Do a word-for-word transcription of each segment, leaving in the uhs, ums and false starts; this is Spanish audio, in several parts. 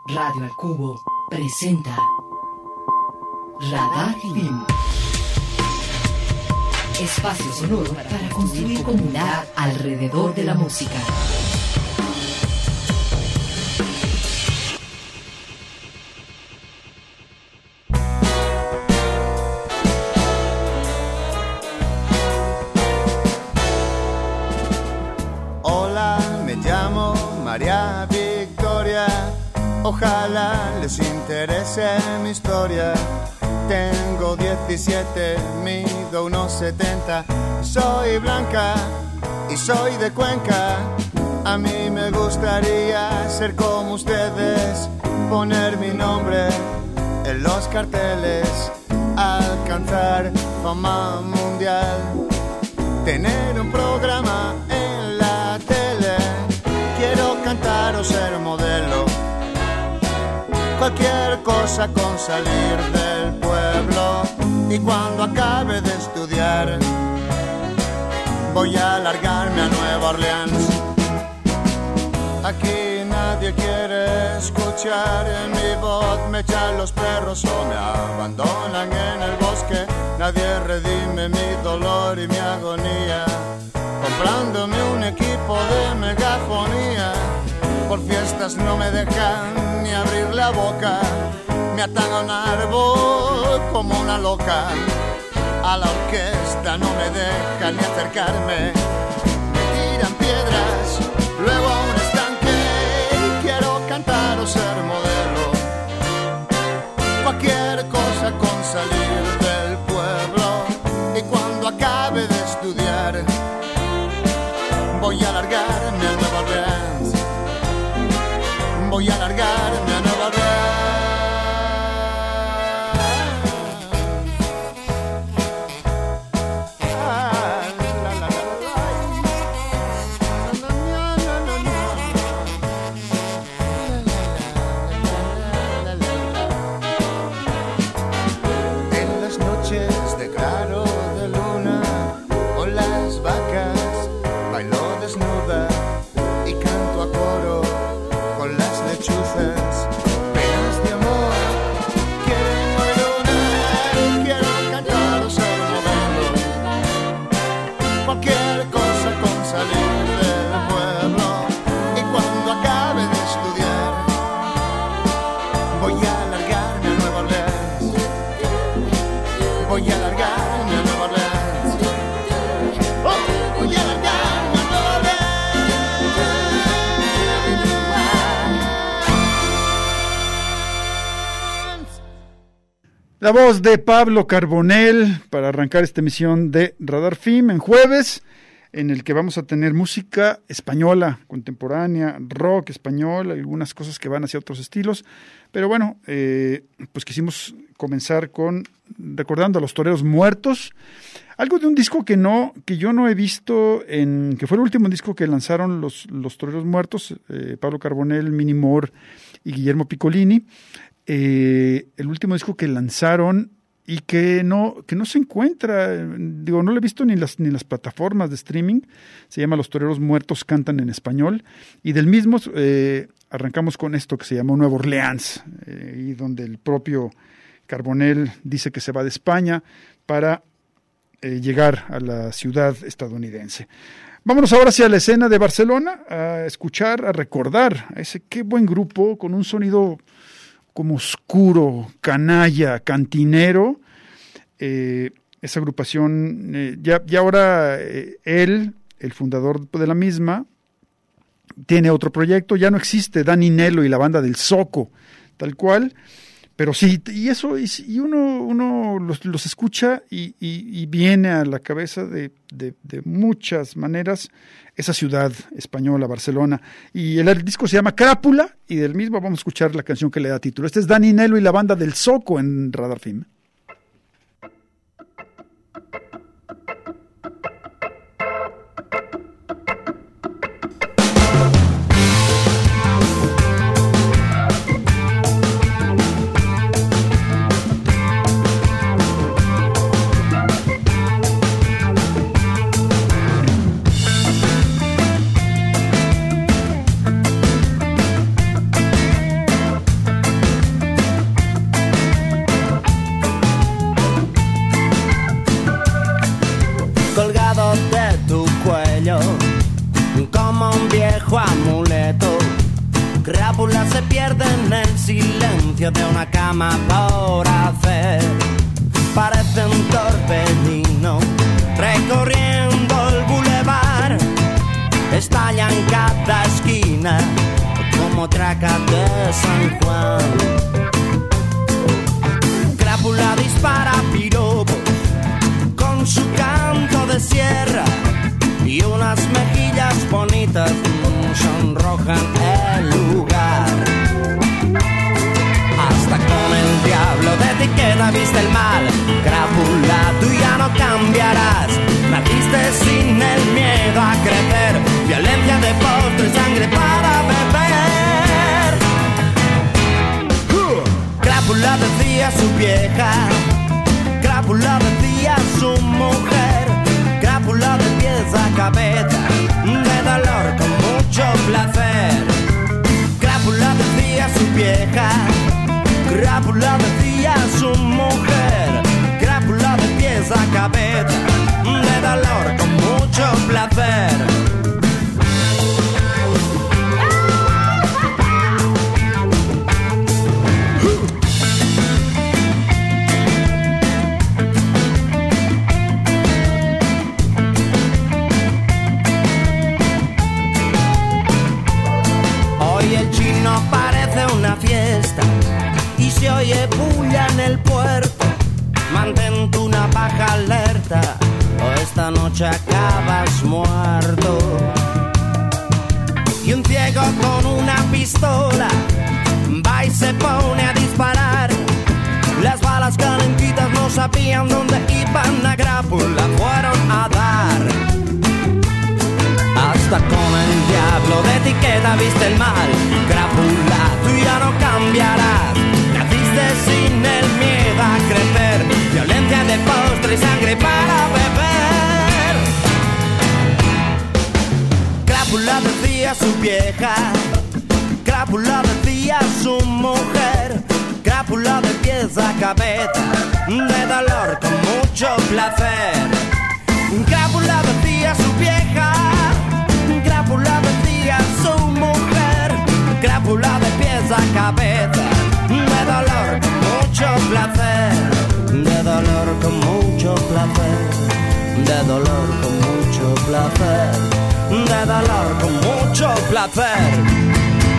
Radio al Cubo presenta Radar Film. Espacio sonoro para construir comunidad alrededor de la música. Hola, me llamo María Victoria. Ojalá les interese mi historia. Tengo diecisiete, mido unos setenta. Soy blanca y soy de Cuenca. A mí me gustaría ser como ustedes, poner mi nombre en los carteles, alcanzar fama mundial, tener un programa en la tele. Quiero cantar o ser modelo, cualquier cosa con salir del pueblo. Y cuando acabe de estudiar, voy a largarme a Nueva Orleans. Aquí nadie quiere escuchar mi voz. Me echan los perros o me abandonan en el bosque. Nadie redime mi dolor y mi agonía, comprándome un equipo de megafonía. Por fiestas no me dejan ni abrir la boca, me atan a un árbol como una loca. A la orquesta no me dejan ni acercarme, me tiran piedras, luego a un estanque. Quiero cantar o ser modelo, cualquier cosa con salir del pueblo. Y cuando acabe de estudiar, voy a largarme a Nueva Orleans. Voy a largarme a Nueva Orleans. En las noches de claro de luna, con las vacas bailo desnuda y canto a coro con las lechuzas, penas de amor quieren oír. Quiero cantar o ser modelo, cualquier cosa con salir del pueblo. Y cuando acabe de estudiar, voy a largarme a Nueva Orleans. Voy a largarme a Nueva Orleans. Oh, voy a largarme a Nueva Orleans. La voz de Pablo Carbonell para arrancar esta emisión de Radar Film en jueves, en el que vamos a tener música española, contemporánea, rock español, algunas cosas que van hacia otros estilos. Pero bueno, eh, pues quisimos comenzar con recordando a los Toreros Muertos, algo de un disco que no, que yo no he visto, en que fue el último disco que lanzaron los, los Toreros Muertos, eh, Pablo Carbonell, Minnie Moore y Guillermo Piccolini. Eh, el último disco que lanzaron y que no, que no se encuentra, digo, no lo he visto ni en las, ni en las plataformas de streaming. Se llama Los Toreros Muertos Cantan en Español, y del mismo eh, arrancamos con esto que se llama Nueva Orleans, eh, y donde el propio Carbonell dice que se va de España para eh, llegar a la ciudad estadounidense. Vámonos ahora hacia la escena de Barcelona, a escuchar, a recordar a ese qué buen grupo con un sonido como oscuro, canalla, cantinero. Eh, esa agrupación, eh, ya, ya ahora eh, él, el fundador de la misma, tiene otro proyecto, ya no existe Dani Nelo y la banda del Zoco, tal cual, pero sí, y eso, y, y uno, uno los, los escucha y, y, y viene a la cabeza de, de, de muchas maneras esa ciudad española, Barcelona. Y el, el disco se llama Crápula, y del mismo vamos a escuchar la canción que le da título. Este es Dani Nelo y la banda del Zoco en Radar Film. crápulas se pierde en el silencio de una cama por hacer. Parece un torbellino recorriendo el bulevar. Estalla en cada esquina como traca de San Juan. Crápula dispara piropos con su canto de sierra y unas mejillas bonitas sonrojan el lugar. Hasta con el diablo de ti queda viste el mal. Crápula, tú ya no cambiarás. Naciste sin el miedo a crecer. Violencia de postre, sangre para beber. uh. Crápula decía su vieja. Crápula decía su mujer. Crápula de pies a cabeza, de dolor con mucho placer. Crápula decía su vieja. Crápula decía su mujer. Crápula de pies a cabeza, de dolor con mucho placer. Hoy el chino parece una fiesta y se oye bulla en el puerto. Mantén tu navaja alerta o esta noche acabas muerto. Y un ciego con una pistola va y se pone a disparar. Las balas calentitas no sabían dónde iban, a Crápula fueron a dar. Hasta con el diablo de etiqueta viste el mal. Crápula, tú ya no cambiarás. Naciste sin el miedo a crecer. Violencia de postre y sangre para beber. Crápula decía su vieja. Crápula decía su mujer. Crápula de pies a cabeza, de dolor con mucho placer. Crápula decía su vieja. Crápula decía su mujer. Crápula de pies a cabeza, de dolor con mucho placer. De dolor con mucho placer. De dolor con mucho placer. De dolor con mucho placer.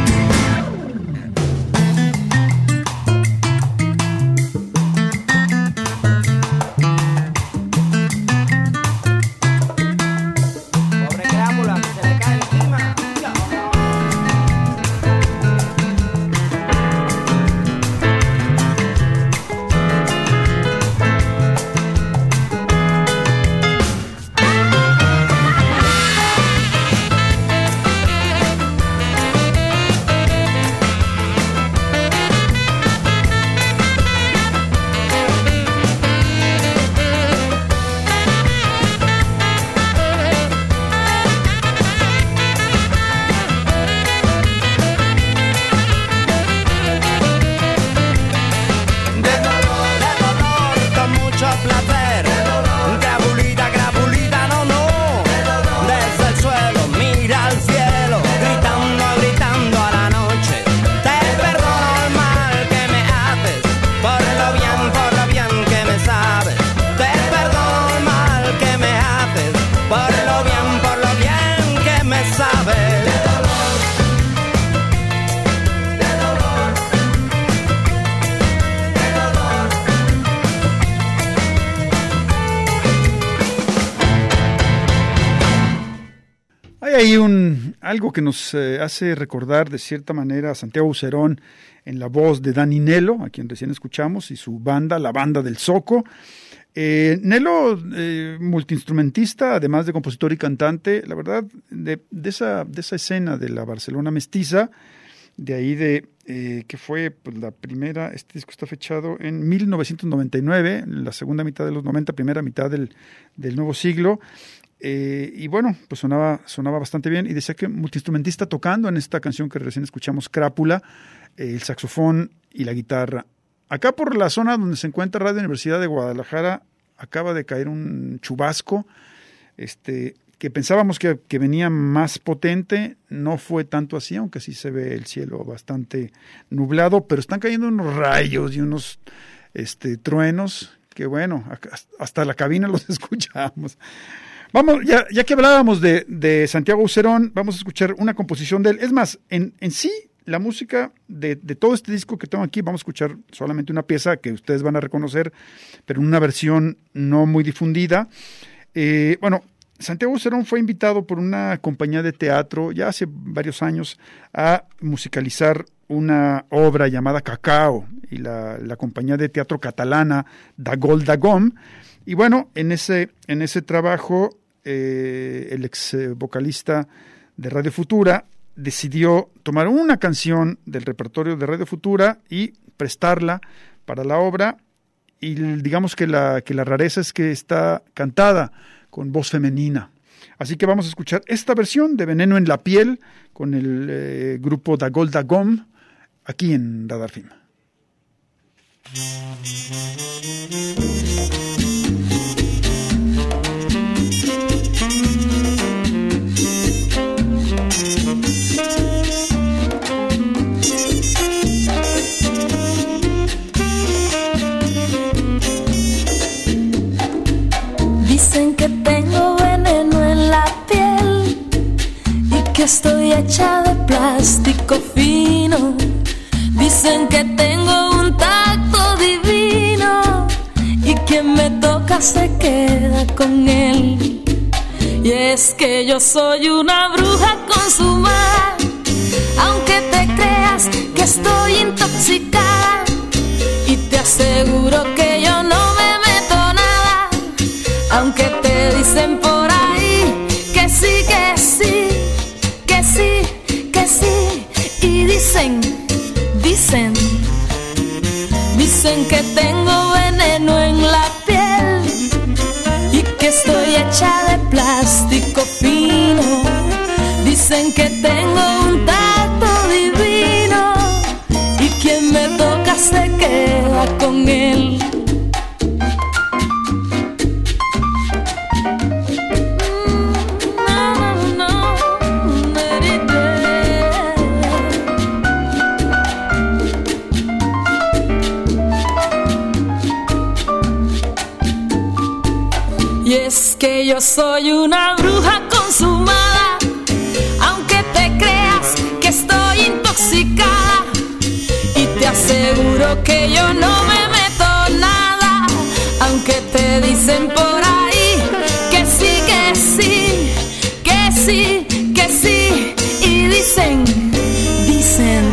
Hay un, algo que nos eh, hace recordar de cierta manera a Santiago Bucerón en la voz de Dani Nelo, a quien recién escuchamos, y su banda, la Banda del Zoco. Eh, Nelo, eh, multiinstrumentista, además de compositor y cantante, la verdad, de, de, esa, de esa escena de la Barcelona mestiza, de ahí de, eh, que fue pues, la primera, este disco está fechado en mil novecientos noventa y nueve, la segunda mitad de los noventa, primera mitad del, del nuevo siglo. Eh, y bueno, pues sonaba, sonaba bastante bien, y decía que multiinstrumentista tocando en esta canción que recién escuchamos, Crápula, eh, el saxofón y la guitarra. Acá por la zona donde se encuentra Radio Universidad de Guadalajara acaba de caer un chubasco, este, que pensábamos que, que venía más potente, no fue tanto así, aunque sí se ve el cielo bastante nublado, pero están cayendo unos rayos y unos este, truenos que bueno, hasta la cabina los escuchamos. Vamos, ya, ya que hablábamos de, de Santiago Auserón, vamos a escuchar una composición de él. Es más, en, en sí, la música de, de todo este disco que tengo aquí, vamos a escuchar solamente una pieza que ustedes van a reconocer, pero en una versión no muy difundida. Eh, bueno, Santiago Auserón fue invitado por una compañía de teatro ya hace varios años a musicalizar una obra llamada Cacao, y la, la compañía de teatro catalana Da Gol da Gom. Y bueno, en ese, en ese trabajo, eh, el ex vocalista de Radio Futura decidió tomar una canción del repertorio de Radio Futura y prestarla para la obra, y digamos que la, que la rareza es que está cantada con voz femenina. Así que vamos a escuchar esta versión de Veneno en la piel con el eh, grupo Da Gol da Gom aquí en Radar F I M. Dicen que tengo veneno en la piel y que estoy hecha de plástico fino. Dicen que tengo un tacto divino y quien me toca se queda con él. Y es que yo soy una bruja consumada, aunque te creas que estoy intoxicada, y te aseguro que yo no me meto nada, aunque te dicen por ahí que sí, que sí, que sí, que sí, y dicen, dicen, dicen que tengo veneno en la piel y que estoy hecha de plástico fino. Dicen que tengo un tacto divino y quien me toca se queda con él. Que yo soy una bruja consumada, aunque te creas que estoy intoxicada, y te aseguro que yo no me meto nada, aunque te dicen por ahí que sí, que sí, que sí, que sí, y dicen, dicen.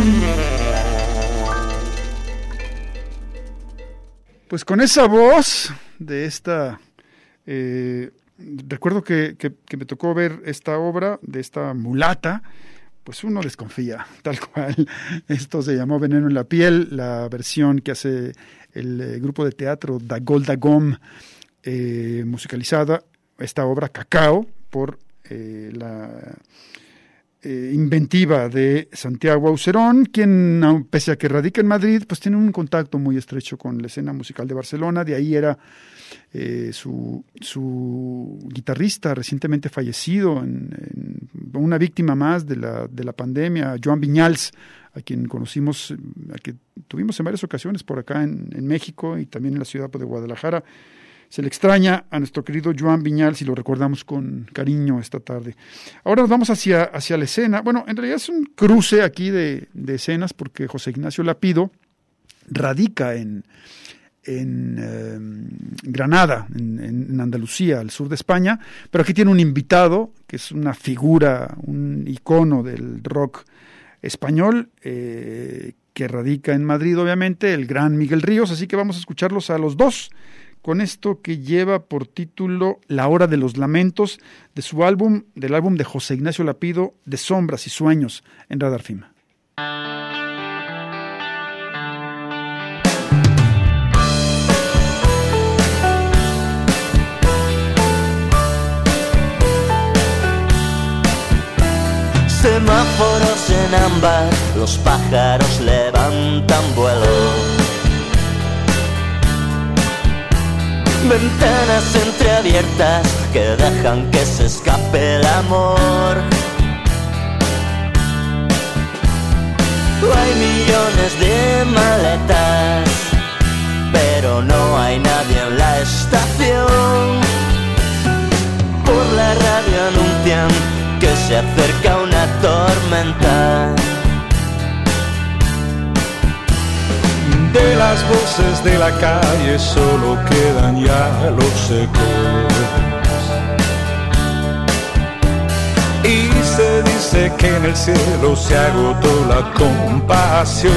Pues con esa voz de esta... Eh, recuerdo que, que, que me tocó ver esta obra de esta mulata, pues uno desconfía, tal cual. Esto se llamó Veneno en la piel, la versión que hace el eh, grupo de teatro Da Gol da Gom, eh, musicalizada, esta obra Cacao, por eh, la eh, inventiva de Santiago Auserón, quien, pese a que radica en Madrid, pues tiene un contacto muy estrecho con la escena musical de Barcelona. De ahí era Eh, su, su guitarrista recientemente fallecido, en, en una víctima más de la, de la pandemia, Joan Viñals, a quien conocimos, a que tuvimos en varias ocasiones por acá en, en México y también en la ciudad de Guadalajara. Se le extraña a nuestro querido Joan Viñals y lo recordamos con cariño esta tarde. Ahora nos vamos hacia, hacia la escena. Bueno, en realidad es un cruce aquí de, de escenas, porque José Ignacio Lapido radica en en eh, Granada, en, en Andalucía, al sur de España, pero aquí tiene un invitado que es una figura, un icono del rock español, eh, que radica en Madrid, obviamente, el gran Miguel Ríos. Así que vamos a escucharlos a los dos con esto que lleva por título La Hora de los Lamentos, de su álbum, del álbum de José Ignacio Lapido, de Sombras y Sueños, en Radar F I M. Semáforos en ámbar, los pájaros levantan vuelo. ventanas entreabiertas que dejan que se escape el amor. Hay millones de maletas, pero no hay nadie en la estación. Por la radio anuncian que se acerca una tormenta. De las voces de la calle solo quedan ya los ecos. Y se dice que en el cielo se agotó la compasión.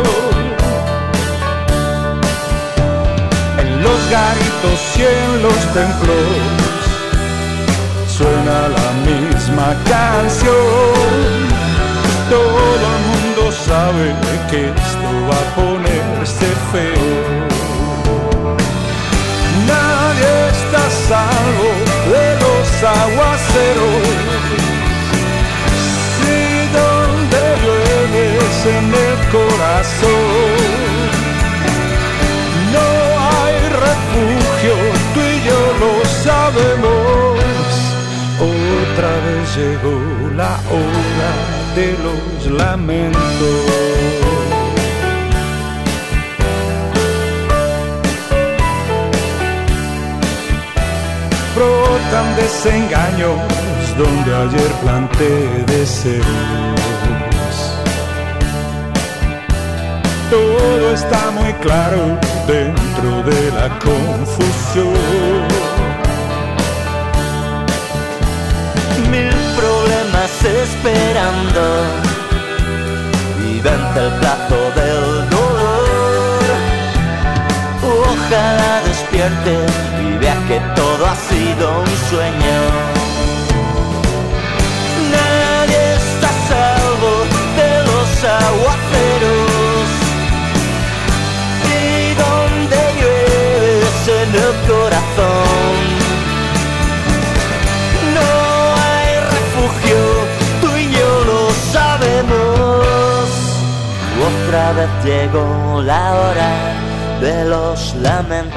En los garitos y en los templos suena la misma canción. Todo el mundo sabe que esto va a ponerse feo. Nadie está a salvo de los aguaceros. Si donde llueve es en el corazón, no hay refugio, tú y yo lo sabemos. Otra vez llegó la hora de los lamentos. Brotan desengaños donde ayer planté deseos. Todo está muy claro dentro de la confusión. Mil problemas esperando y vence el plazo del dolor. Ojalá despierte y vea que todo ha sido un sueño. Nadie está a salvo de los aguaceros. Y donde llueve es en el corazón. Tú y yo lo sabemos. Otra vez llegó la hora de los lamentos.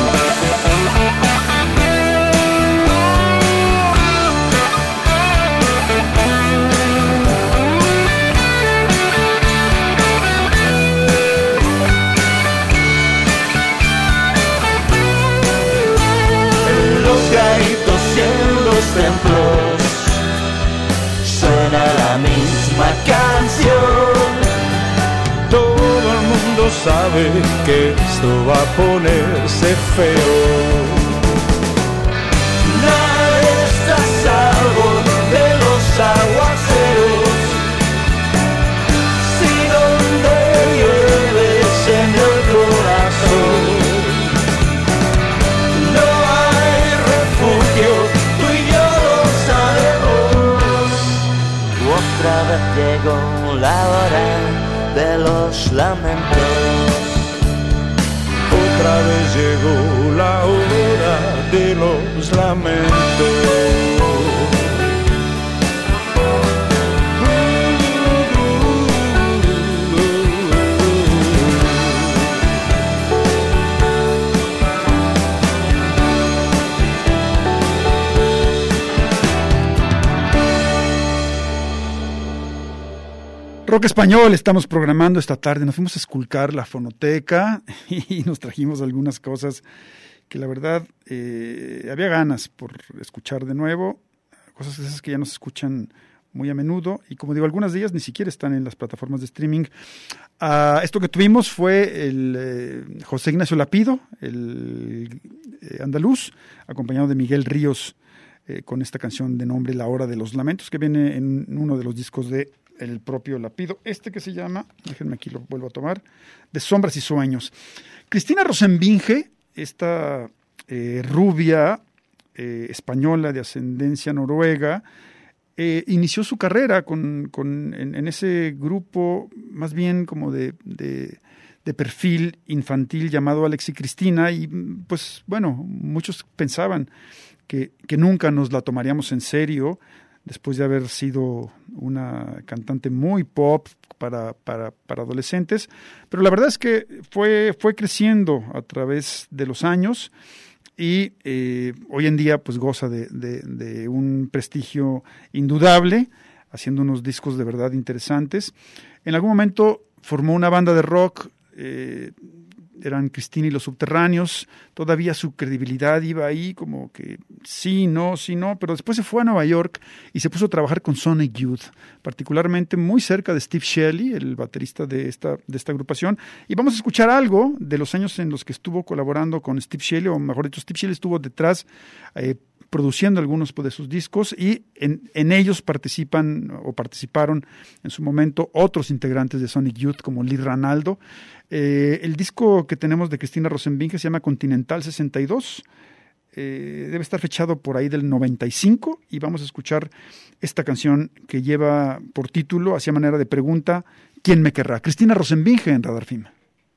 En los garitos y en los templos suena la misma canción. Todo el mundo sabe que esto va a ponerse feo. Nadie está a salvo de los aguaceros. Si donde llueve es en el corazón, no hay refugio, tú y yo lo sabemos. Otra vez llegó la hora de los lamentos. Otra vez llegó la hora de los lamentos. Rock español, estamos programando esta tarde. Nos fuimos a esculcar la fonoteca y nos trajimos algunas cosas que la verdad eh, había ganas por escuchar de nuevo, cosas esas que ya no se escuchan muy a menudo y como digo, algunas de ellas ni siquiera están en las plataformas de streaming. Uh, esto que tuvimos fue el eh, José Ignacio Lapido, el eh, andaluz, acompañado de Miguel Ríos, eh, con esta canción de nombre La Hora de los Lamentos, que viene en uno de los discos de el propio Lapido, este que se llama, déjenme aquí lo vuelvo a tomar, De Sombras y Sueños. Cristina Rosenbinge, esta eh, rubia eh, española de ascendencia noruega, eh, inició su carrera con, con, en, en ese grupo más bien como de, de, de perfil infantil llamado Alex y Cristina, y pues bueno, muchos pensaban que, que nunca nos la tomaríamos en serio, después de haber sido una cantante muy pop para, para, para adolescentes, pero la verdad es que fue, fue creciendo a través de los años. y eh, hoy en día pues goza de, de, de un prestigio indudable, haciendo unos discos de verdad interesantes. En algún momento formó una banda de rock, eh, eran Cristina y los Subterráneos, todavía su credibilidad iba ahí como que sí, no, sí, no, pero después se fue a Nueva York y se puso a trabajar con Sonic Youth, particularmente muy cerca de Steve Shelley, el baterista de esta, de esta agrupación, y vamos a escuchar algo de los años en los que estuvo colaborando con Steve Shelley, o mejor dicho, Steve Shelley estuvo detrás eh, produciendo algunos de sus discos, y en, en ellos participan o participaron en su momento otros integrantes de Sonic Youth como Lee Ranaldo. Eh, el disco que tenemos de Cristina Rosenvinge se llama Continental sesenta y dos, eh, debe estar fechado por ahí del noventa y cinco, y vamos a escuchar esta canción que lleva por título, hacia manera de pregunta, ¿quién me querrá? Cristina Rosenvinge en Radar F I M.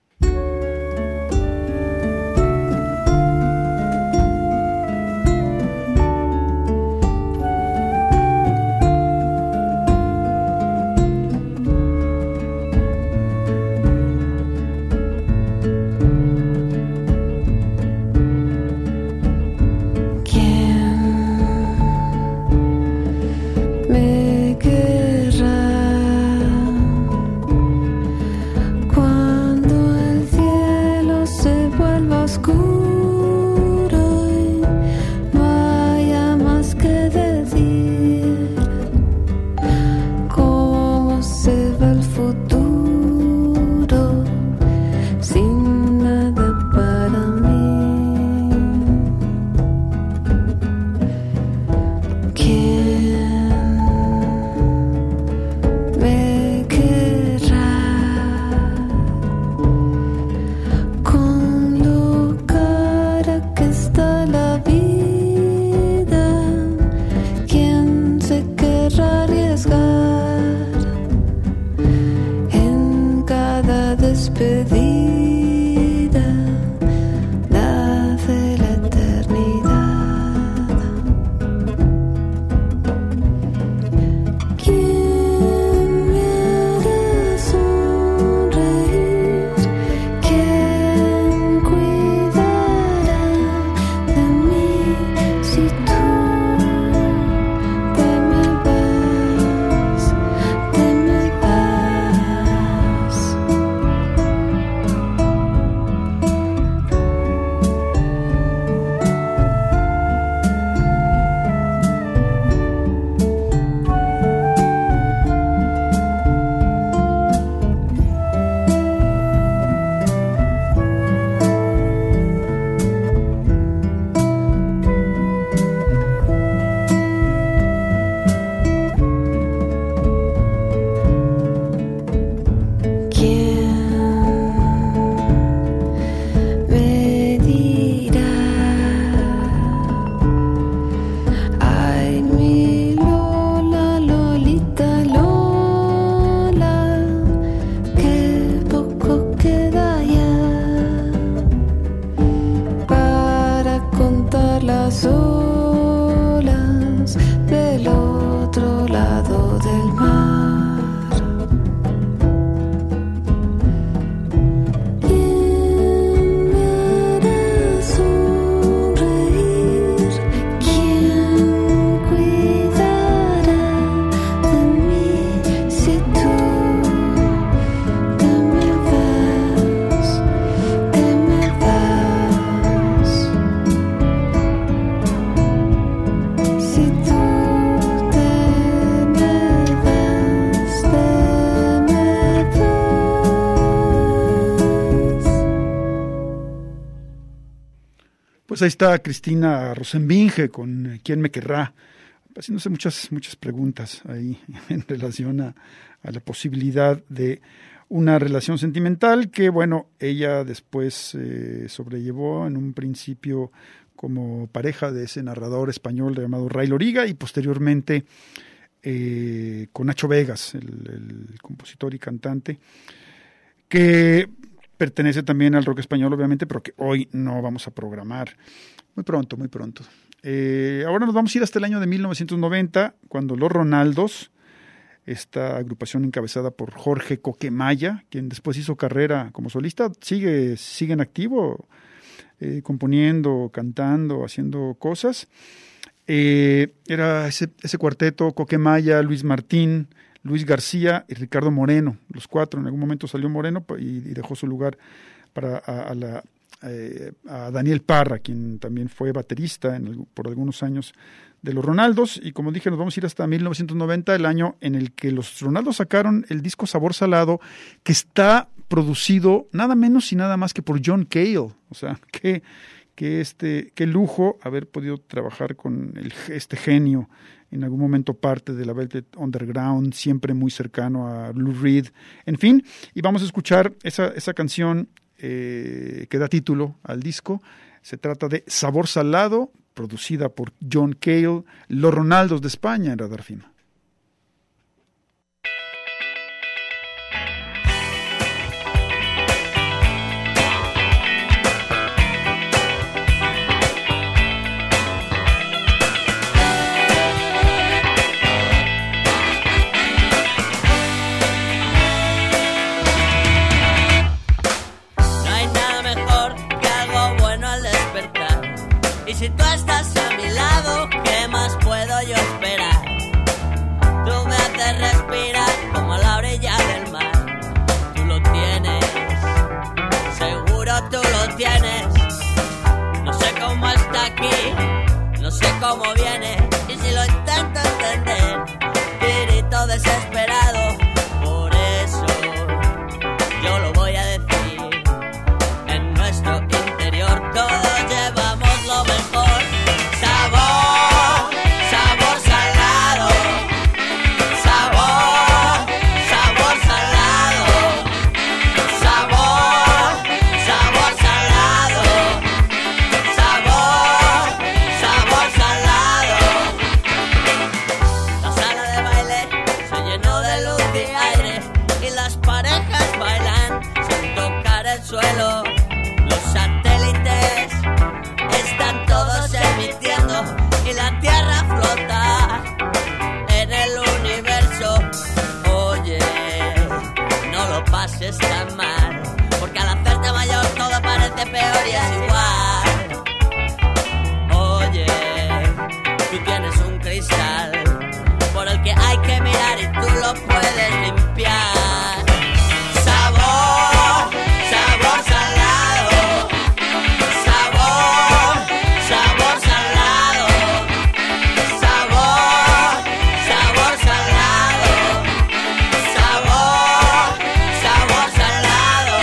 Pues ahí está Cristina Rosenvinge con ¿quién me querrá? Haciéndose muchas, muchas preguntas ahí en relación a, a la posibilidad de una relación sentimental que, bueno, ella después eh, sobrellevó en un principio como pareja de ese narrador español llamado Ray Loriga, y posteriormente eh, con Nacho Vegas, el, el compositor y cantante, que pertenece también al rock español, obviamente, pero que hoy no vamos a programar. Muy pronto, muy pronto. Eh, ahora nos vamos a ir hasta el año de mil novecientos noventa, cuando Los Ronaldos, esta agrupación encabezada por Jorge Coquemaya, quien después hizo carrera como solista, sigue, sigue en activo. eh, componiendo, cantando, haciendo cosas. Eh, era ese, ese cuarteto, Coquemaya, Luis Martín, Luis García y Ricardo Moreno, los cuatro. En algún momento salió Moreno y, y dejó su lugar para a, a, la, eh, a Daniel Parra, quien también fue baterista en el, por algunos años de los Ronaldos. Y como dije, nos vamos a ir hasta mil novecientos noventa, el año en el que los Ronaldos sacaron el disco Sabor Salado, que está producido nada menos y nada más que por John Cale. O sea, qué, qué, este, qué lujo haber podido trabajar con el, este genio, en algún momento parte de la Velvet Underground, siempre muy cercano a Lou Reed, en fin. Y vamos a escuchar esa, esa canción eh, que da título al disco. Se trata de Sabor Salado, producida por John Cale, Los Ronaldos de España en Radar F I M. Si tú estás a mi lado, ¿qué más puedo yo esperar? Tú me haces respirar como a la orilla del mar. Tú lo tienes, seguro tú lo tienes. No sé cómo está aquí, no sé cómo viene. Y si lo intento entender, grito desesperado. Por eso yo lo voy a decir. En nuestro interior todos llevamos lo mejor. Sabor, sabor salado. Sabor, sabor salado. Sabor, sabor salado. Sabor, sabor salado. La sala de baile se llenó de luz y aire y las parejas bailan sin tocar el suelo. Los satélites están todos emitiendo y la Tierra flota en el universo. Oye, no lo pases tan mal, porque al hacerte mayor todo parece peor y es igual. Oye, tú tienes un cristal por el que hay que mirar y tú lo puedes limpiar. Sabor, sabor salado. Sabor, sabor salado. Sabor, sabor salado. Sabor, sabor salado.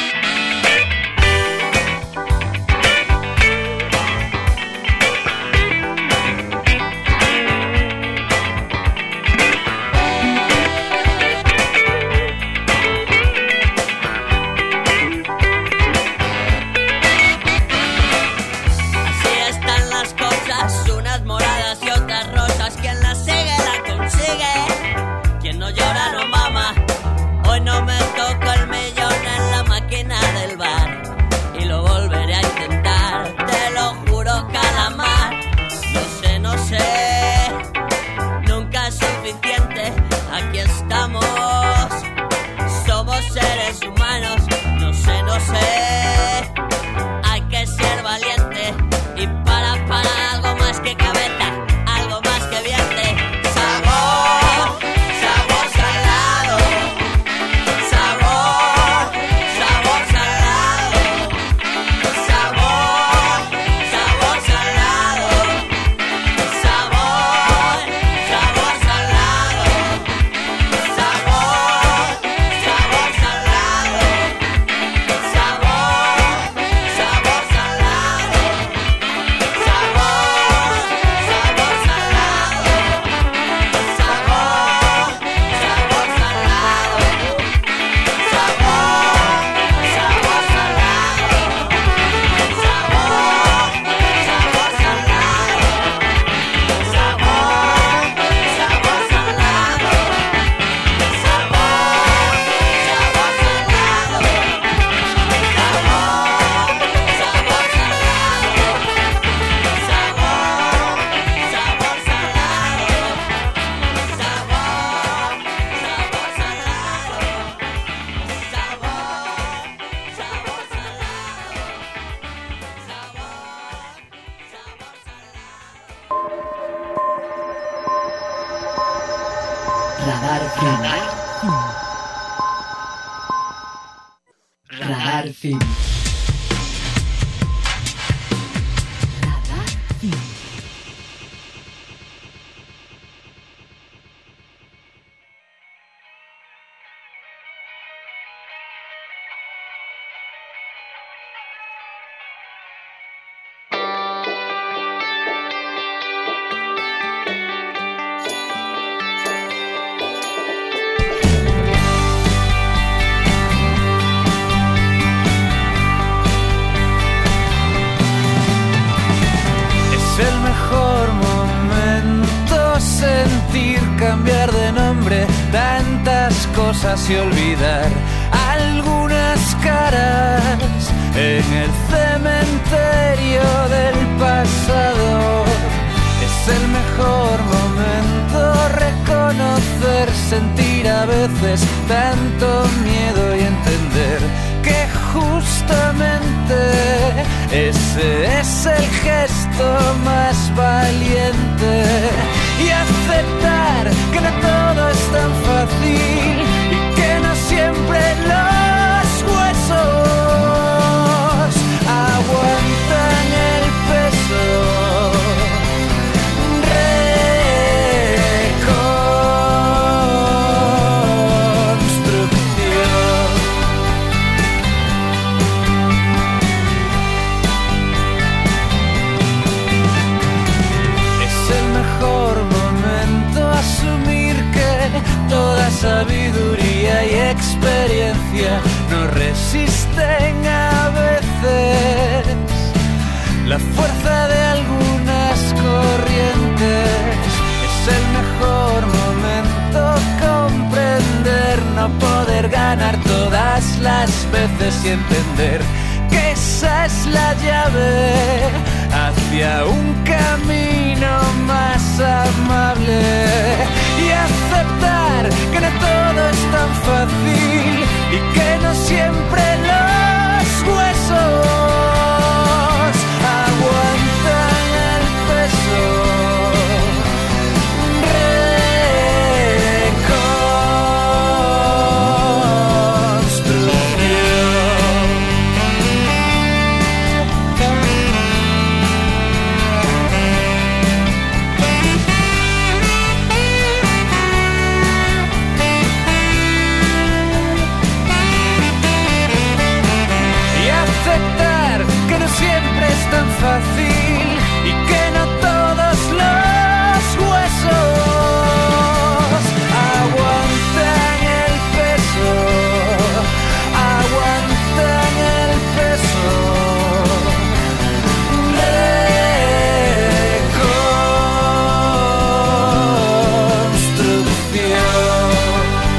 Así están las cosas, unas moradas y otras rosas. Quien las sigue la consigue, quien no llora no mama. Hoy no me toca el millón en la máquina del bar y lo volveré a intentar, te lo juro, calamar. No sé, no sé, nunca es suficiente. Aquí estamos, somos seres humanos. No sé, no sé, hay que ser valiente y para, para algo más que cabeza, algo más que viente. Sabor, sabor salado. Sabor, sabor salado. Sabor, sabor salado. Sabor, sabor salado. Sabor, sabor salado. Sabor, sabor salado. Sabor, sabor salado. Film. Radar Film. Radar Film. Cambiar de nombre, tantas cosas y olvidar algunas caras en el cementerio del pasado. Es el mejor momento reconocer, sentir a veces tanto miedo y entender que justamente ese es el gesto más valiente. Y aceptar que no todo es tan fácil y que no siempre los huesos aguantan el peso. Reconstrucción. Es el mejor asumir que toda sabiduría y experiencia no resisten a veces la fuerza de algunas corrientes. Es el mejor momento comprender, no poder ganar todas las veces y entender que esa es la llave hacia un camino más amable. Y aceptar que no todo es tan fácil y que no siempre los huesos aguantan el peso. Siempre es tan fácil y que no todos los huesos aguantan el peso, aguantan el peso. Reconstrucción.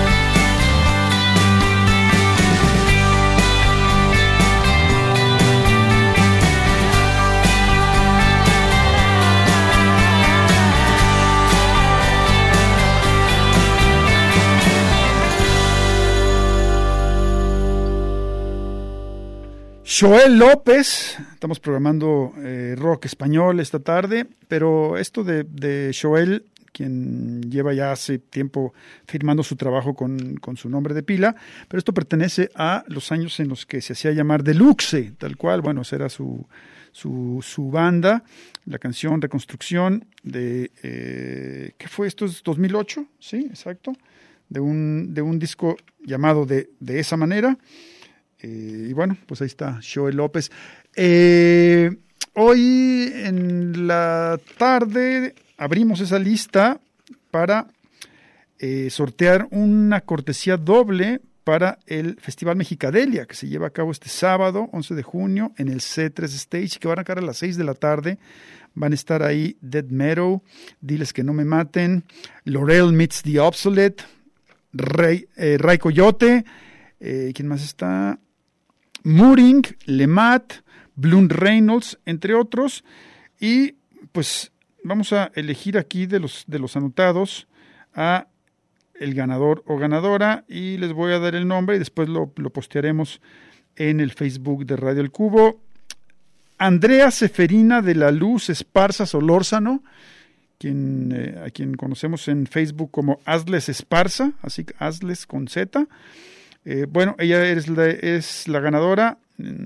Joel López, estamos programando eh, rock español esta tarde, pero esto de, de Joel, quien lleva ya hace tiempo firmando su trabajo con, con su nombre de pila, pero esto pertenece a los años en los que se hacía llamar Deluxe, tal cual, bueno, esa era su, su, su banda, la canción Reconstrucción de, eh, ¿qué fue esto? ¿Es dos mil ocho? Sí, exacto, de un, de un disco llamado de, de esa manera. Eh, y bueno, pues ahí está Joel López. Eh, hoy en la tarde abrimos esa lista para eh, sortear una cortesía doble para el Festival Mexicadelia, que se lleva a cabo este sábado, once de junio, en el C tres Stage, que va a arrancar a las seis de la tarde. Van a estar ahí Dead Meadow, Diles que no me maten, Laurel Meets the Obsolete, Ray, eh, Ray Coyote, eh, ¿quién más está? Mooring, Lemat, Bloom Reynolds, entre otros. Y pues vamos a elegir aquí de los, de los anotados a el ganador o ganadora y les voy a dar el nombre y después lo, lo postearemos en el Facebook de Radio El Cubo. Andrea Seferina de la Luz Esparza Solórzano, quien, eh, a quien conocemos en Facebook como Asles Esparza, así que Asles con Z. Eh, bueno, ella es la, es la ganadora,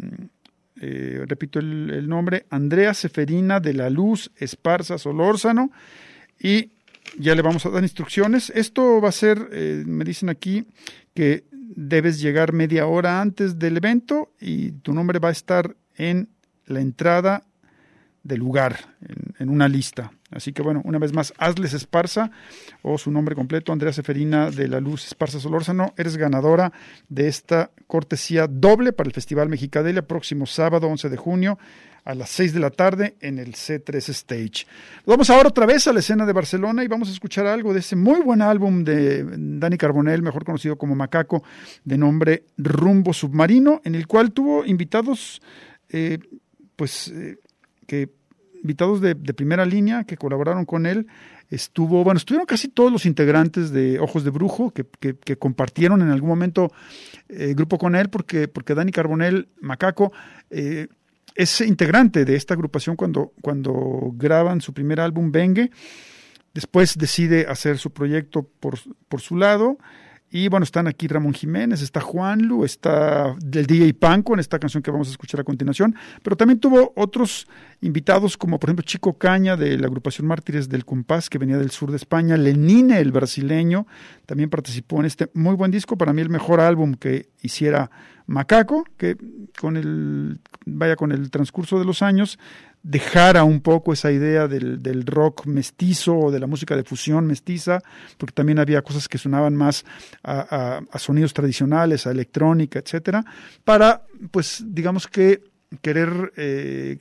eh, repito el, el nombre, Andrea Seferina de la Luz Esparza Solórzano, y ya le vamos a dar instrucciones. Esto va a ser, eh, me dicen aquí, que debes llegar media hora antes del evento y tu nombre va a estar en la entrada del lugar, en, en una lista. Así que bueno, una vez más, Asles Esparza, o su nombre completo, Andrea Seferina de la Luz Esparza Solórzano, eres ganadora de esta cortesía doble para el Festival Mexicadelia, próximo sábado once de junio a las seis de la tarde en el C tres Stage. Vamos ahora otra vez a la escena de Barcelona y vamos a escuchar algo de ese muy buen álbum de Dani Carbonell, mejor conocido como Macaco, de nombre Rumbo Submarino, en el cual tuvo invitados, eh, pues, eh, que invitados de, de primera línea que colaboraron con él. Estuvo, bueno, estuvieron casi todos los integrantes de Ojos de Brujo que, que, que compartieron en algún momento eh, grupo con él, porque, porque Dani Carbonell, Macaco, eh, es integrante de esta agrupación cuando, cuando graban su primer álbum, Bengue. Después decide hacer su proyecto por, por su lado. Y bueno, están aquí Ramón Jiménez, está Juanlu, está del D J Panco en esta canción que vamos a escuchar a continuación, pero también tuvo otros invitados como por ejemplo Chico Caña de la agrupación Mártires del Compás, que venía del sur de España, Lenine, el brasileño, también participó en este muy buen disco, para mí el mejor álbum que hiciera Macaco, que con el, vaya, con el transcurso de los años dejara un poco esa idea del, del rock mestizo o de la música de fusión mestiza, porque también había cosas que sonaban más a, a, a sonidos tradicionales, a electrónica, etcétera, para, pues, digamos que querer eh,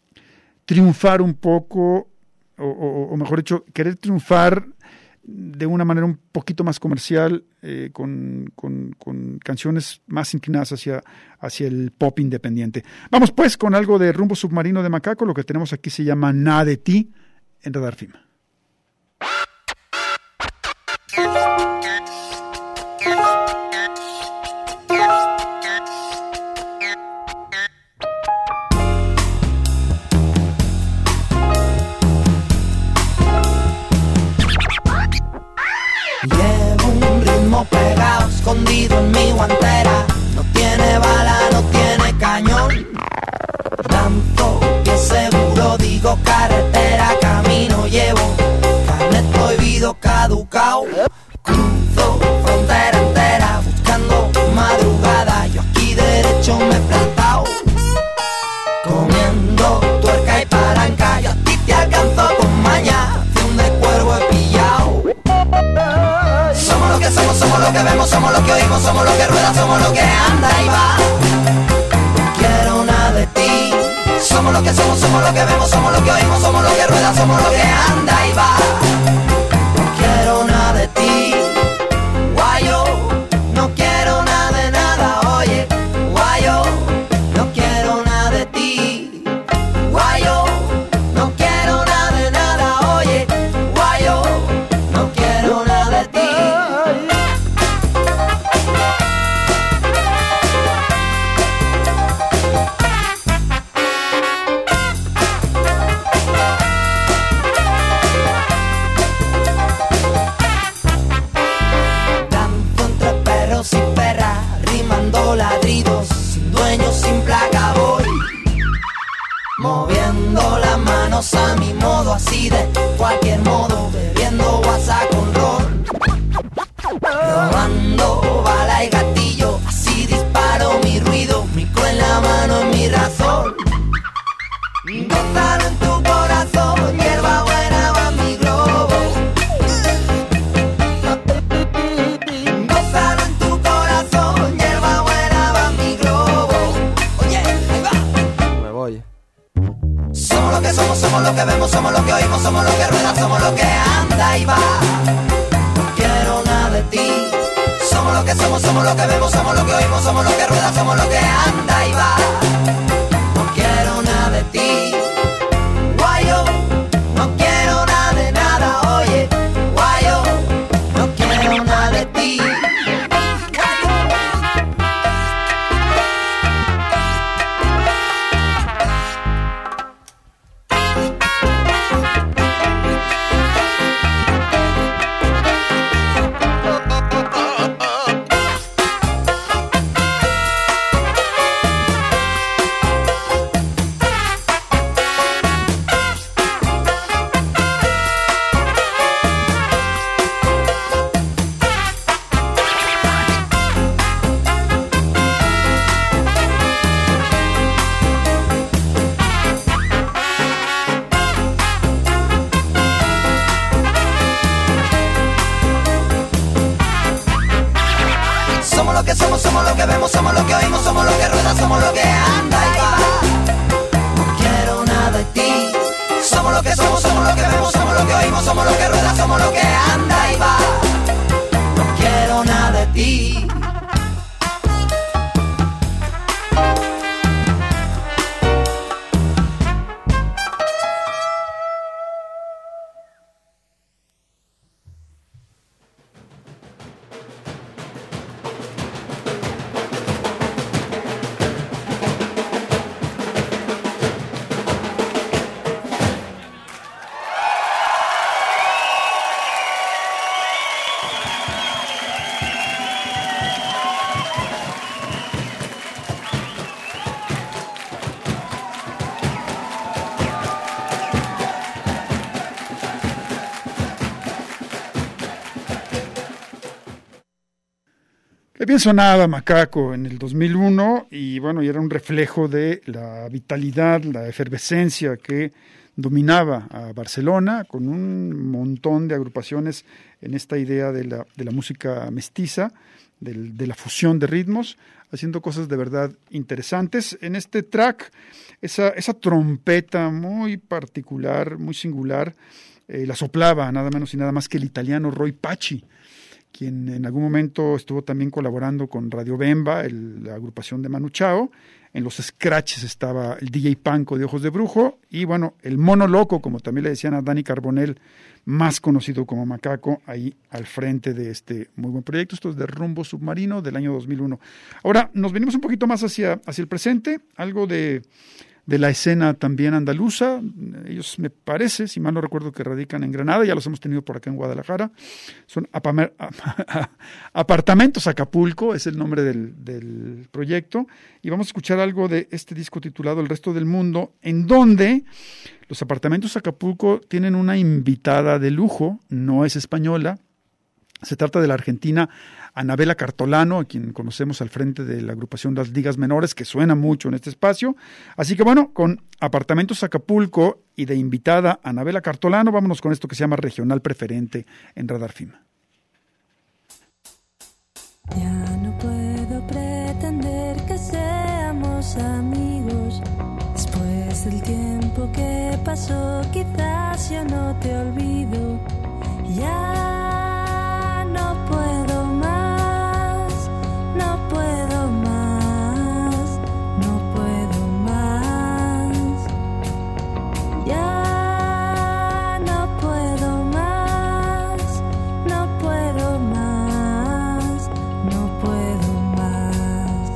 triunfar un poco, o, o, o mejor dicho, querer triunfar de una manera un poquito más comercial, eh, con, con, con canciones más inclinadas hacia, hacia el pop independiente. Vamos pues con algo de Rumbo Submarino de Macaco. Lo que tenemos aquí se llama Nada de ti en Radar F I M. Pegado, escondido en mi guantera, no tiene bala, no tiene cañón. Danzo, pie seguro, digo carretera, camino llevo, carnet prohibido, caducao. Cruzo frontera entera, buscando madrugada, yo aquí derecho me he plantado. Comiendo tuerca y palanca, yo a ti te alcanzo con maña, acción de cuervo he pillado. Somos lo que somos, somos lo que vemos, somos lo que oímos, somos lo que rueda, somos lo que anda y va. No quiero nada de ti. Somos lo que somos, somos lo que vemos, somos lo que oímos, somos lo que rueda, somos lo que anda y va. No quiero nada de ti. Guayo, no quiero nada de nada, oye. Guayo, no quiero nada de ti. Guayo, no quiero nada de nada, oye. Guayo, no quiero nada de ti. Y perra, rimando ladridos, sin dueño, sin placa voy, moviendo las manos a mi modo, así de cualquier modo, bebiendo guasa con ron, robando bala y gatillo, así disparo mi ruido, micro en la mano en mi razón, gózalo en tu corazón, hierba buena va mi globo. Somos lo que somos, somos lo que vemos, somos lo que oímos, somos lo que rueda, somos lo que anda y va. No quiero nada de ti. Somos lo que somos, somos lo que vemos, somos lo que oímos, somos lo que rueda, somos lo que anda y va. No quiero nada de ti. Guayo, no quiero nada de nada, oye. Guayo, no quiero nada de ti. lo que oímos, somos lo que rueda, somos lo que anda y va. No quiero nada de ti. Qué bien sonaba Macaco en el dos mil uno y bueno, y era un reflejo de la vitalidad, la efervescencia que dominaba a Barcelona con un montón de agrupaciones en esta idea de la, de la música mestiza, del, de la fusión de ritmos, haciendo cosas de verdad interesantes. En este track, esa, esa trompeta muy particular, muy singular, eh, la soplaba nada menos y nada más que el italiano Roy Paci, quien en algún momento estuvo también colaborando con Radio Bemba, el, la agrupación de Manu Chao. En los scratches estaba el D J Panco de Ojos de Brujo y bueno, el Mono Loco, como también le decían a Dani Carbonell, más conocido como Macaco, ahí al frente de este muy buen proyecto. Esto es de Rumbo Submarino del año dos mil uno. Ahora nos venimos un poquito más hacia, hacia el presente, algo de... de la escena también andaluza. Ellos, me parece, si mal no recuerdo, que radican en Granada, ya los hemos tenido por acá en Guadalajara. Son Apamer, Apartamentos Acapulco, es el nombre del, del proyecto, y vamos a escuchar algo de este disco titulado El Resto del Mundo, en donde los Apartamentos Acapulco tienen una invitada de lujo, no es española. Se trata de la argentina Anabela Cartolano, a quien conocemos al frente de la agrupación Las Ligas Menores, que suena mucho en este espacio. Así que bueno, con Apartamentos Acapulco y de invitada Anabela Cartolano, vámonos con esto que se llama Regional Preferente en Radar F I M. Ya no puedo pretender que seamos amigos. Después del tiempo que pasó, quizás yo no te olvido. Ya no puedo más, no puedo más, no puedo más. Ya no puedo más, no puedo más, no puedo más.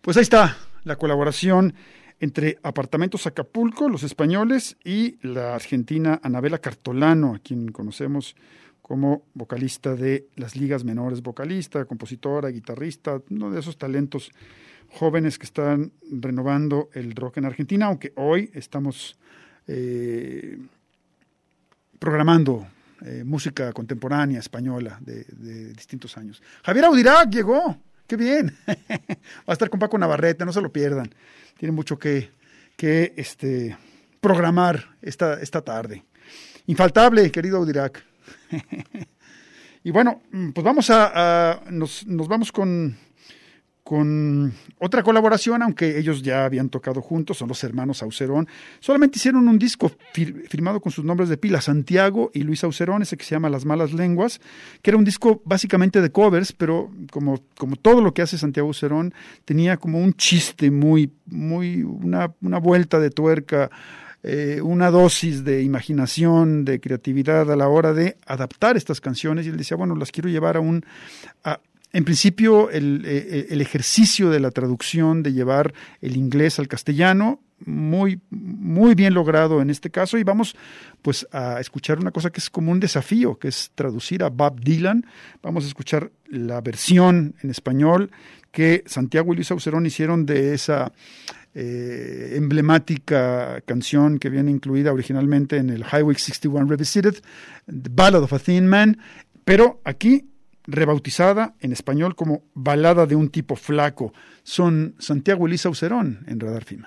Pues ahí está la colaboración entre Apartamentos Acapulco, los españoles, y la argentina Anabela Cartolano, a quien conocemos como vocalista de las ligas menores, vocalista, compositora, guitarrista, uno de esos talentos jóvenes que están renovando el rock en Argentina, aunque hoy estamos eh, programando eh, música contemporánea española de, de distintos años. Javier Audirac llegó, qué bien, va a estar con Paco Navarrete, no se lo pierdan, tiene mucho que, que este, programar esta, esta tarde. Infaltable, querido Audirac. Y bueno, pues vamos a, a nos, nos vamos con, con otra colaboración, aunque ellos ya habían tocado juntos, son los hermanos Aucerón. Solamente hicieron un disco fir, firmado con sus nombres de pila, Santiago y Luis Aucerón, ese que se llama Las Malas Lenguas, que era un disco básicamente de covers, pero como, como todo lo que hace Santiago Aucerón, tenía como un chiste muy, muy, una, una vuelta de tuerca, Eh, una dosis de imaginación, de creatividad a la hora de adaptar estas canciones, y él decía, bueno, las quiero llevar a un... A, en principio, el, el, el ejercicio de la traducción, de llevar el inglés al castellano, muy, muy bien logrado en este caso, y vamos pues a escuchar una cosa que es como un desafío, que es traducir a Bob Dylan. Vamos a escuchar la versión en español que Santiago y Luis Aucerón hicieron de esa Eh, emblemática canción que viene incluida originalmente en el Highway sesenta y uno Revisited, The Ballad of a Thin Man, pero aquí rebautizada en español como Balada de un tipo flaco. Son Santiago y Luis Aucerón en Radar F I M.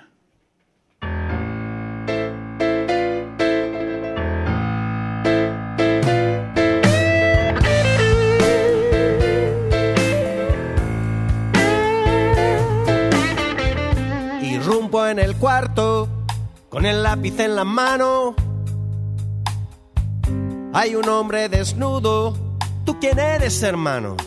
Irrumpo en el cuarto con el lápiz en la mano. Hay un hombre desnudo. ¿Tú quién eres, hermano?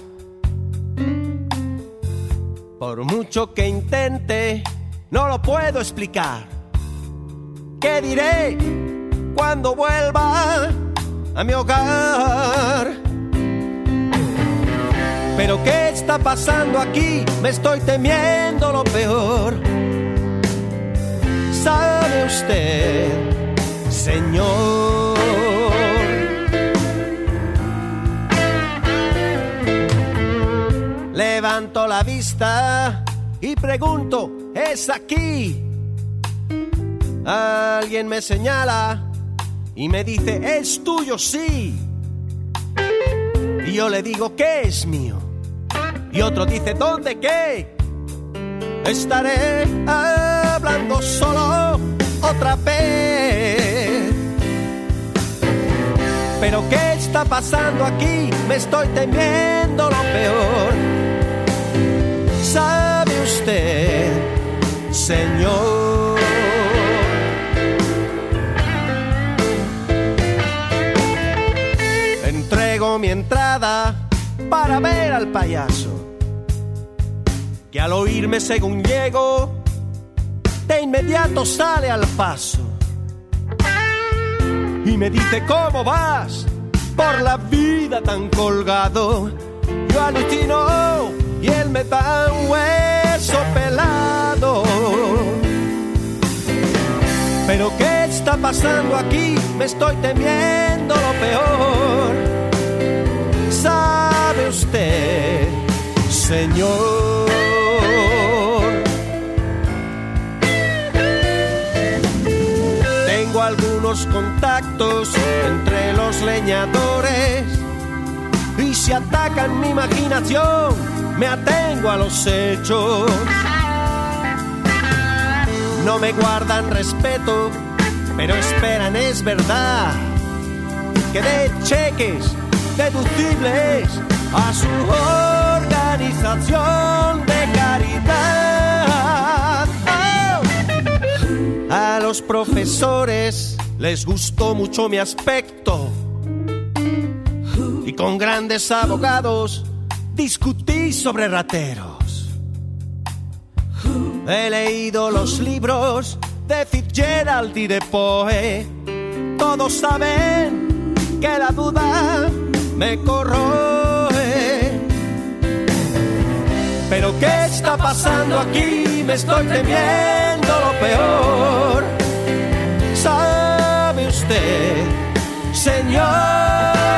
Por mucho que intente, no lo puedo explicar. ¿Qué diré cuando vuelva a mi hogar? ¿Pero qué está pasando aquí? Me estoy temiendo lo peor. ¿Sabe usted, señor? Levanto la vista y pregunto, ¿es aquí? Alguien me señala y me dice, es tuyo, sí. Y yo le digo, ¿qué es mío? Y otro dice, ¿dónde qué? Estaré hablando solo otra vez. ¿Pero qué está pasando aquí? Me estoy temiendo lo peor. ¿Sabe usted, señor? Entrego mi entrada para ver al payaso, que al oírme según llego, de inmediato sale al paso y me dice, ¿cómo vas por la vida tan colgado? Yo alucino y él me da un hueso pelado. ¿Pero qué está pasando aquí? Me estoy temiendo lo peor. ¿Sabe usted, señor? Tengo algunos contactos entre los leñadores y si atacan mi imaginación me atengo a los hechos. No me guardan respeto, pero esperan, es verdad, que dé cheques deducibles a su organización de caridad. Oh. A los profesores les gustó mucho mi aspecto y con grandes abogados discutí sobre rateros. He leído los libros de Fitzgerald y de Poe. Todos saben que la duda me corroe. Pero ¿qué está pasando aquí? Me estoy temiendo lo peor. ¿Sabe usted, señor?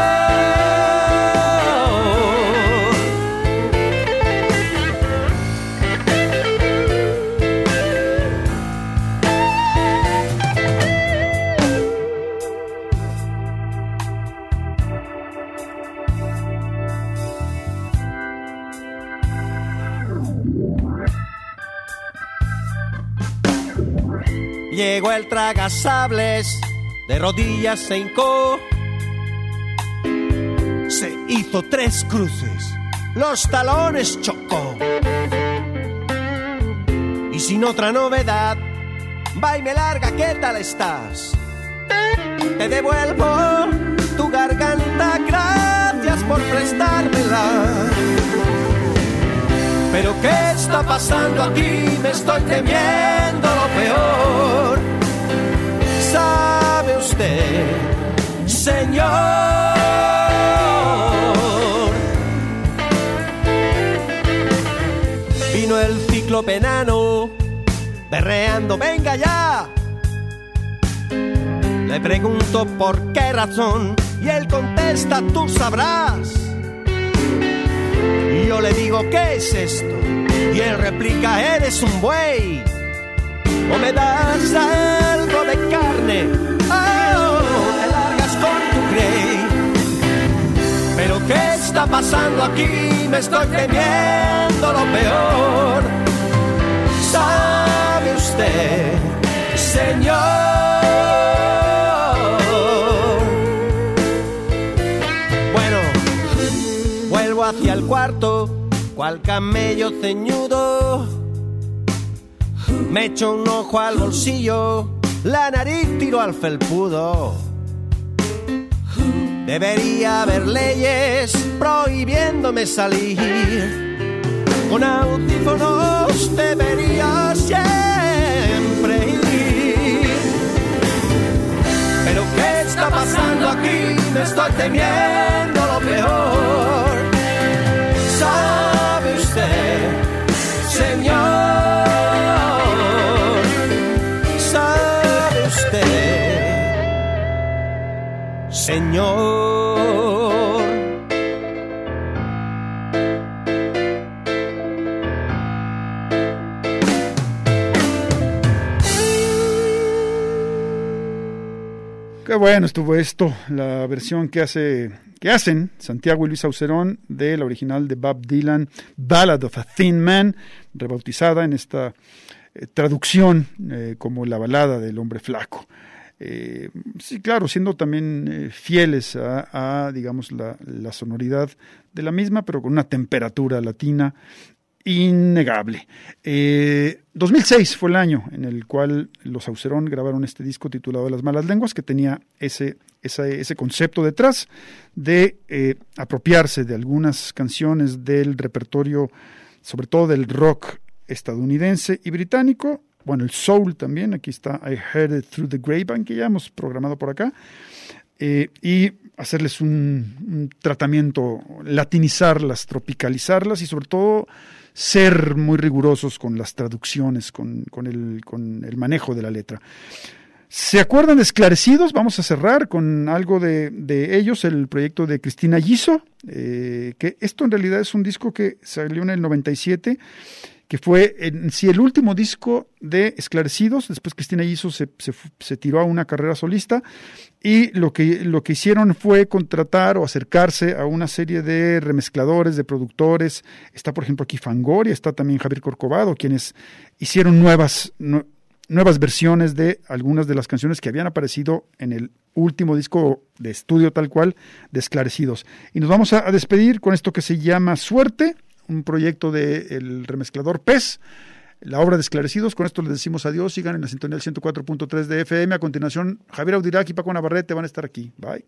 Llegó el tragasables, de rodillas se hincó, se hizo tres cruces, los talones chocó. Y sin otra novedad, va y me larga, ¿qué tal estás? Te devuelvo tu garganta, gracias por prestármela. Pero ¿qué está pasando aquí? Me estoy temiendo lo peor. ¿Sabe usted, señor? Vino el cíclope enano, berreando, venga ya. Le pregunto por qué razón y él contesta, tú sabrás. Y yo le digo, ¿qué es esto? Y él replica, eres un buey. O me das algo de carne, oh, me largas con tu grey. Pero ¿qué está pasando aquí? Me estoy temiendo lo peor. ¿Sabe usted, señor? Bueno, vuelvo hacia el cuarto, cual camello ceñudo. Me echo un ojo al bolsillo, la nariz tiro al felpudo. Debería haber leyes prohibiéndome salir. Con audífonos debería siempre ir. Pero ¿qué está pasando aquí? Me estoy temiendo lo peor. ¿Sabe usted, señor? Señor. Qué bueno estuvo esto, la versión que hace que hacen Santiago y Luis Aucerón de la original de Bob Dylan, Ballad of a Thin Man, rebautizada en esta eh, traducción eh, como la balada del hombre flaco. Eh, sí, claro, siendo también eh, fieles a, a digamos, la, la sonoridad de la misma, pero con una temperatura latina innegable. Eh, dos mil seis fue el año en el cual los Aucerón grabaron este disco titulado Las Malas Lenguas, que tenía ese, ese, ese concepto detrás de eh, apropiarse de algunas canciones del repertorio, sobre todo del rock estadounidense y británico. Bueno, el soul también, aquí está I Heard It Through the Grapevine, que ya hemos programado por acá, eh, y hacerles un, un tratamiento, latinizarlas, tropicalizarlas y sobre todo ser muy rigurosos con las traducciones, con, con, el, con el manejo de la letra. ¿Se acuerdan de Esclarecidos? Vamos a cerrar con algo de, de ellos, el proyecto de Cristina Yiso, eh, que esto en realidad es un disco que salió en el noventa y siete, que fue en sí el último disco de Esclarecidos. Después Cristina Yiso se, se, se tiró a una carrera solista y lo que, lo que hicieron fue contratar o acercarse a una serie de remezcladores, de productores. Está, por ejemplo, aquí Fangoria, está también Javier Corcovado, quienes hicieron nuevas, nu- nuevas versiones de algunas de las canciones que habían aparecido en el último disco de estudio tal cual de Esclarecidos. Y nos vamos a, a despedir con esto que se llama Suerte, un proyecto del remezclador Pez, la obra de Esclarecidos. Con esto les decimos adiós, sigan en la sintonía del ciento cuatro punto tres de F M. A continuación, Javier Audirac y Paco Navarrete van a estar aquí. Bye.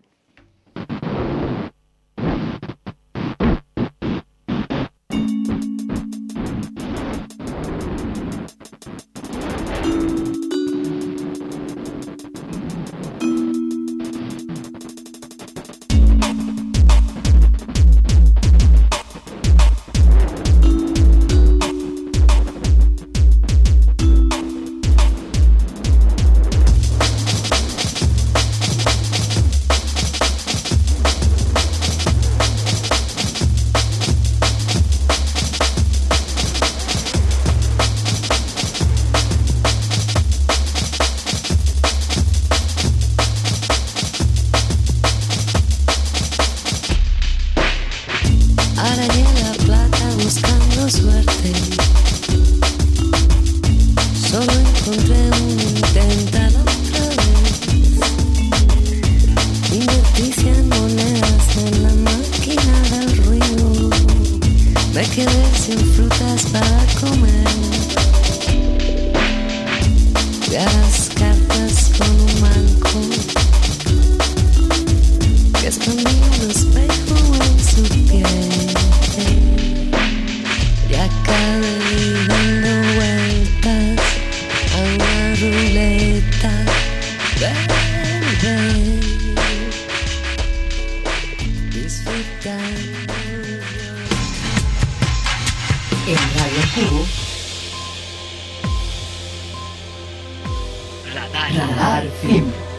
sin frutas para comer. Y a las cartas con un manco que escondía un espejo en su piel. Y acabé dando vueltas a una ruleta verde, disfrutando. En Radio Cubo, Radar, Radar Film.